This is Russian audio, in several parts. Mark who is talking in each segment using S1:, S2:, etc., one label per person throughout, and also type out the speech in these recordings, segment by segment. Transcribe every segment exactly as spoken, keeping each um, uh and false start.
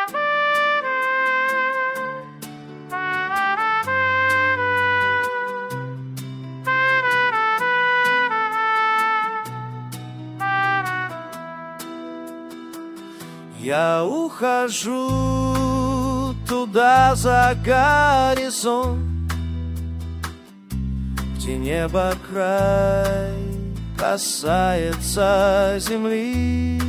S1: Я ухожу туда за горизонт, где небо край касается земли.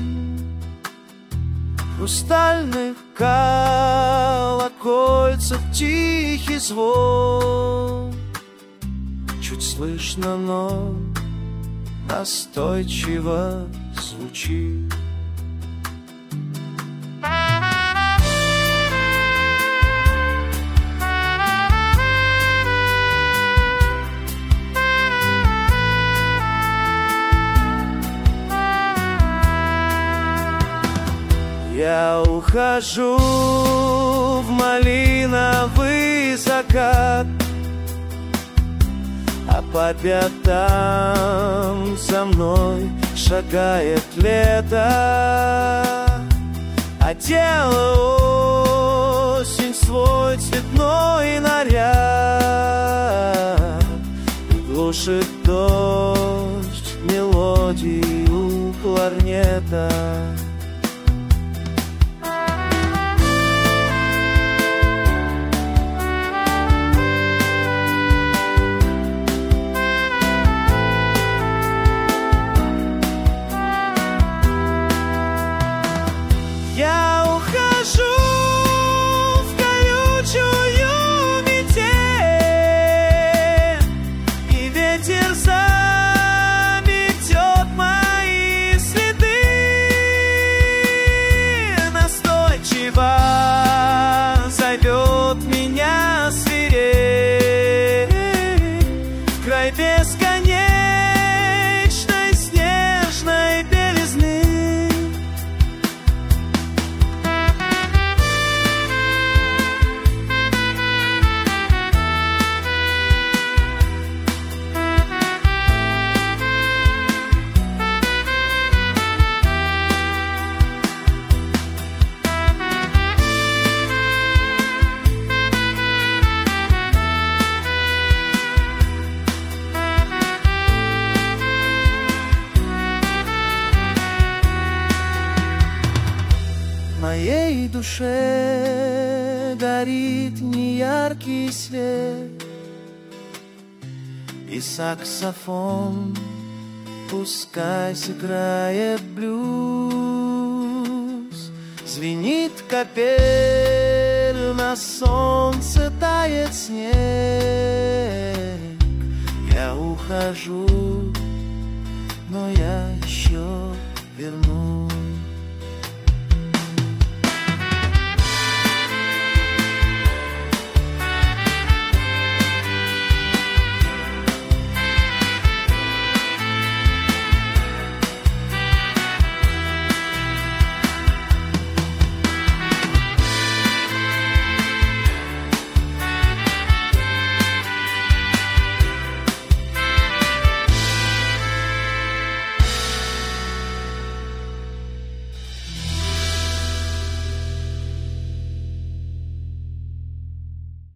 S1: Хрустальных колокольцев тихий звон, чуть слышно, но настойчиво звучит. Я ухожу в малиновый закат, а по пятам за мной шагает лето, одела осень свой цветной наряд, и глушит дождь мелодию кларнета. Я ухожу в колючую метель, и ветер заметет мои следы, настойчиво зовет меня свирель в край бесконечной снежной белизны. Моей душе горит неяркий свет, и саксофон пускай сыграет блюз. Звенит капель, на солнце тает снег. Я ухожу, но я еще